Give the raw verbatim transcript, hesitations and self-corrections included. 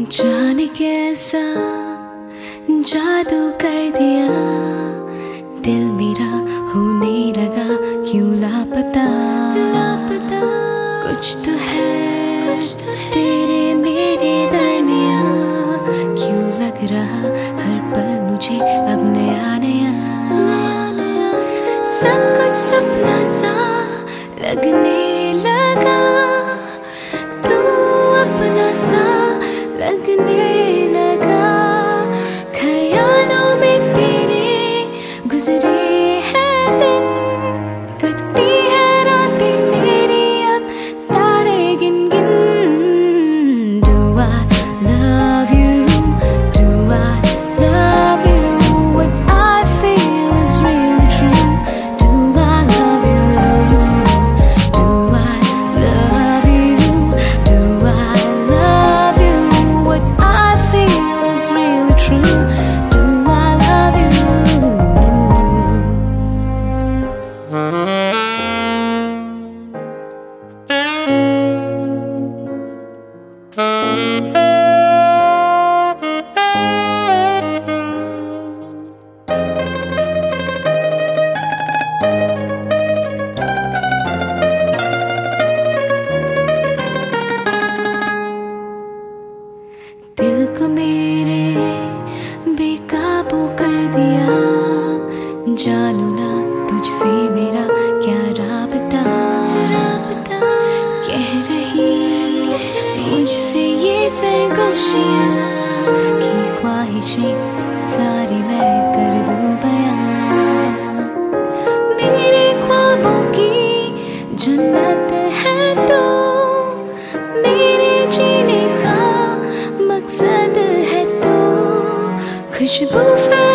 जाने कैसा जादू कर दिया, दिल मेरा होने लगा क्यों लापता। लापता कुछ तो है, कुछ तो है तेरे मेरे दरमिया, क्यों लग रहा हर पल मुझे अब नया नया। सब कुछ सपना सा लगने लगा, तू अपना सा लगने लगा। ख्यालों में तेरे गुजरे हैं दिन, कटती है रातें मेरी अब तारे गिन गिन। Do I love you? Do I love you? What I feel is really true. Do I love you? Do I love you? Do I love you? What I feel is really true. Do I love you? दिल को मेरे बेकाबू कर दिया, जानू ना तुझसे मेरा क्या राबता। राबता कह रही मुझसे ये सरगोशियाँ की ख्वाहिशें सारी मैं कर दूँ बयां। मेरे ख्वाबों की जन्नत है तू, मेरे जीने का मकसद है तू। खुशबू